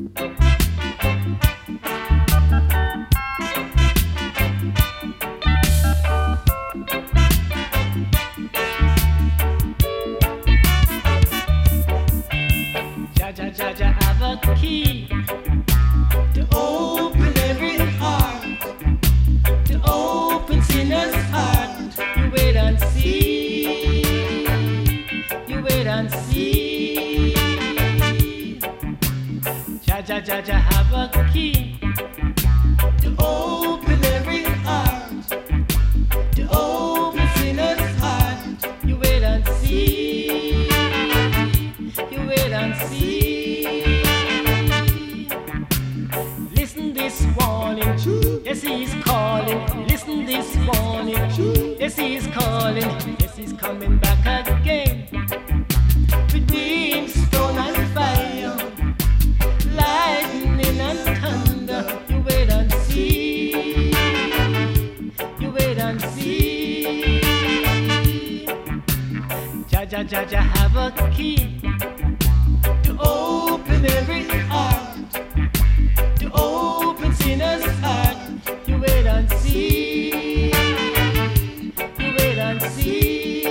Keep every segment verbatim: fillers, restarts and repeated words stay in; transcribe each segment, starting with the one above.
Jah Jah Jah have a key to open every heart, to open sinners' heart. You wait and see, you wait and see. Jah Jah Jah Jah have a key to open every heart, to open sinners' heart. You wait and see, you wait and see. Listen this morning, yes he's calling. Listen this morning, yes he's calling. Yes he's coming back again with brimstone and fire, lightning and thunder. You wait and see, you wait and see. Jah Jah Jah Jah have a key to open every heart, to open sinners' heart. You wait and see, you wait and see.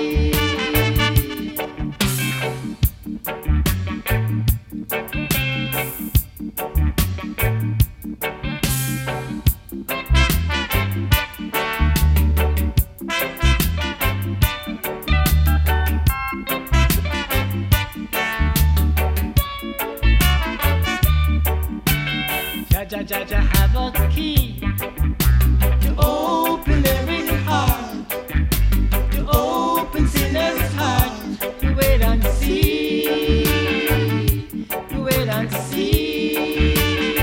Jah Jah Jah have a key to open every heart, to open sinners' heart. You wait and see, you wait and see.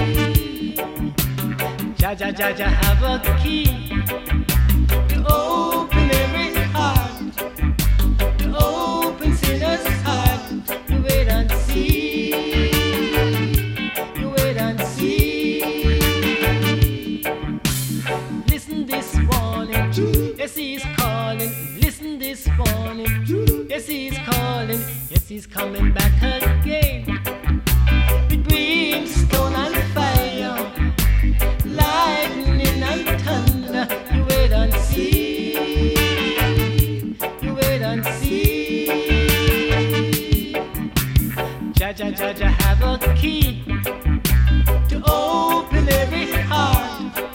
Jah Jah Jah Jah have a key to open every heart, to open sinners' heart. You wait and see, you wait and see. Listen this morning, yes he's calling. Listen this morning, yes he's calling. Yes he's coming back again with brimstone and fire, lightning and thunder. You wait and see, you wait and see. Jah Jah Jah Jah have a key to open every heart,